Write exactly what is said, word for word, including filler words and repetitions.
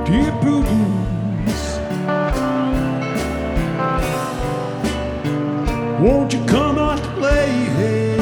Dear Prudence, won't you come out to play? Hey,